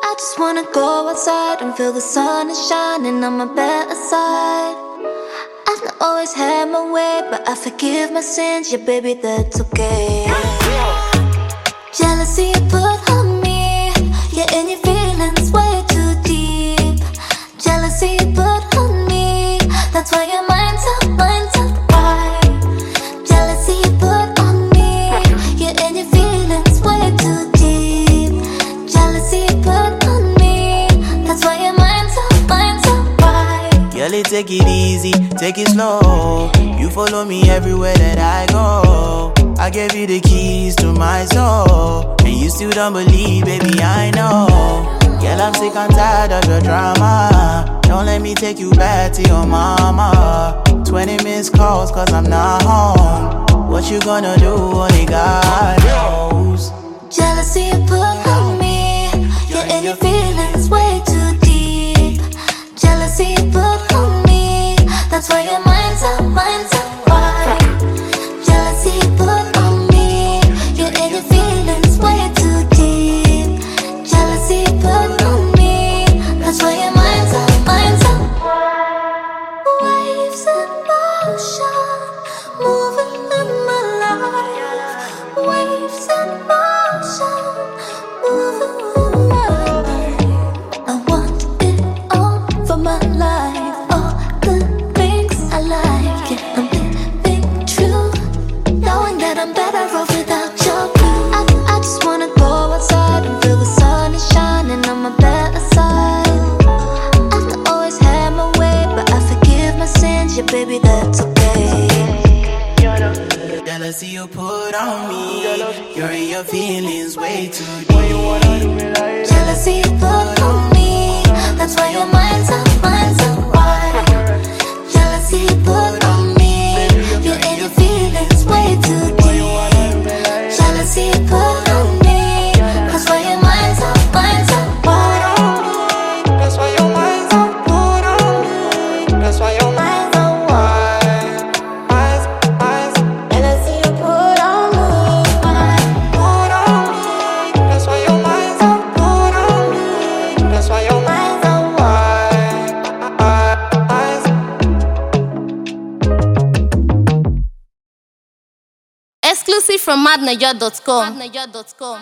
I just wanna go outside and feel the sun is shining on my better side. I've not always had my way, but I forgive my sins, yeah baby, that's okay. Jealousy you put on me, yeah, and your feelings way too deep. Jealousy you put on me, that's why your mind's up, why? Jealousy you put on me, yeah, and your feelings way too deep. Jealousy you put on me, that's why your mind's up, why? Girl, take it easy, take it slow. You follow me everywhere that I go. I gave you the keys to my soul, and you still don't believe, baby, I know. Girl, I'm sick and tired of your drama. Don't let me take you back to your mama. 20 missed calls cause I'm not home. What you gonna do, only God knows. Jealousy you put on me, yeah, and your feelings way too deep. Jealousy you put on me, that's why your mind's up, why? Jealousy you put on me, yeah, and your feelings way too deep. Jealousy you put on me, that's why your mind's up. Waves in motion, moving in my life. Waves in motion, moving in my life. I want it all for my life, all the things I like. Yeah, I'm living true, knowing that I'm better off without your blue. I just wanna go outside and feel the sun is shining on my better side. I've not always had my way, but I forgive my sins, yeah baby, that's okay. Jealousy you put on me, you're in your feelings way too deep. Jealousy you put on me, that's why your mind's up, why? Jealousy you put on me, you're in your feelings way too deep. Jealousy you put on me, that's why your mind's up, why? That's why your mind's up, put on me. That's why your mind's up, why? Jealousy you put on me, put on me. That's why your mind's up, put on me. That's why your mind's up, why? Exclusive from madnaja.com.